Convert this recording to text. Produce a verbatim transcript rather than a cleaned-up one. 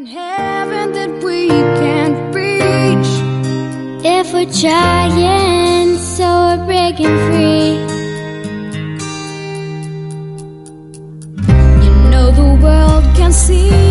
in heaven that we can't reach. If we're trying, so we're breaking free. You know the world can see